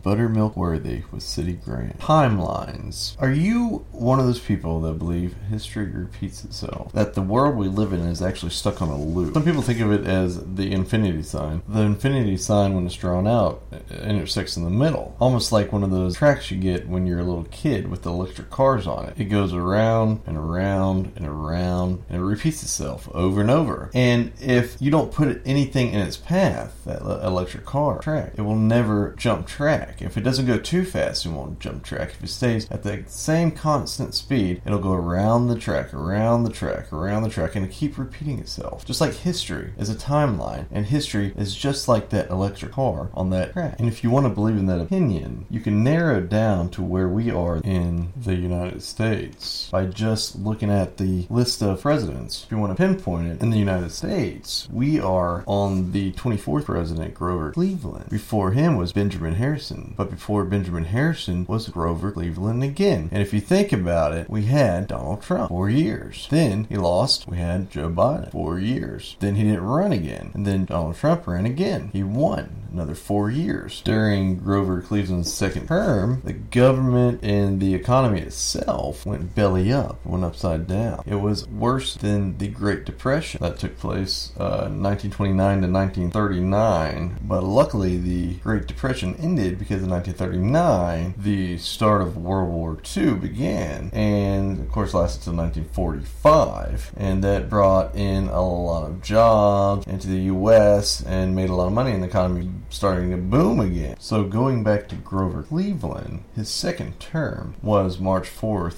Buttermilk Worthy with City Grant. Timelines. Are you one of those people that believe history repeats itself? That the world we live in is actually stuck on a loop? Some people think of it as the infinity sign. The infinity sign, when it's drawn out, intersects in the middle. Almost like one of those tracks you get when you're a little kid with the electric cars on it. It goes around and around and around, and it repeats itself over and over. And if you don't put anything in its path, that electric car track, it will never jump track. If it doesn't go too fast, it won't jump track. If it stays at the same constant speed, it'll go around the track, around the track, around the track, and it'll keep repeating itself. Just like history is a timeline, and history is just like that electric car on that track. And if you want to believe in that opinion, you can narrow down to where we are in the United States by just looking at the list of presidents. If you want to pinpoint it, in the United States, we are on the 24th president, Grover Cleveland. Before him was Benjamin Harrison, but before Benjamin Harrison was Grover Cleveland again. And if you think about it, we had Donald Trump 4 years. Then he lost. We had Joe Biden 4 years. Then he didn't run again. And then Donald Trump ran again. He won another 4 years. During Grover Cleveland's second term, the government and the economy itself went belly up, went upside down. It was worse than the Great Depression that took place 1929 to 1939. But luckily, the Great Depression ended because in 1939, the start of World War II began, and of course lasted until 1945. And that brought in a lot of jobs into the U.S. and made a lot of money, and the economy starting to boom again. So going back to Grover Cleveland, his second term was March 4th,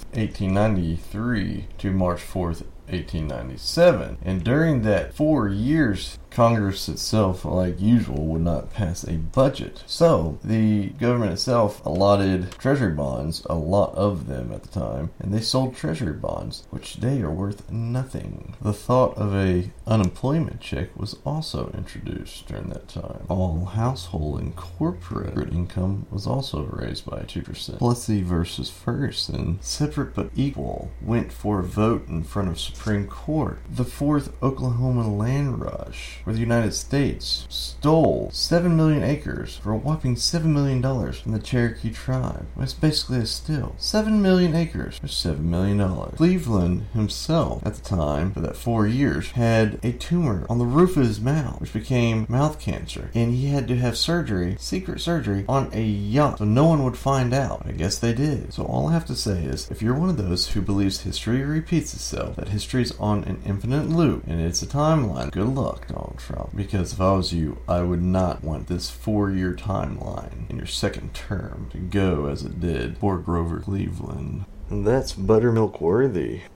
1893 to March 4th, 1897. And during that 4 years, Congress itself, like usual, would not pass a budget. So the government itself allotted treasury bonds, a lot of them at the time, and they sold treasury bonds, which today are worth nothing. The thought of a unemployment check was also introduced during that time. All household and corporate income was also raised by 2%. Plessy versus Ferguson, separate but equal, went for a vote in front of Supreme Court. The fourth Oklahoma land rush, where the United States stole 7 million acres for a whopping $7 million from the Cherokee tribe. That's basically a steal. 7 million acres for $7 million. Cleveland himself, at the time, for that 4 years, had a tumor on the roof of his mouth, which became mouth cancer. And he had to have surgery, secret surgery, on a yacht, so no one would find out. I guess they did. So all I have to say is, if you're one of those who believes history repeats itself, that history's on an infinite loop, and it's a timeline, good luck, Donald Trump. Because if I was you, I would not want this 4-year timeline in your second term to go as it did for Grover Cleveland. And that's Buttermilk Worthy.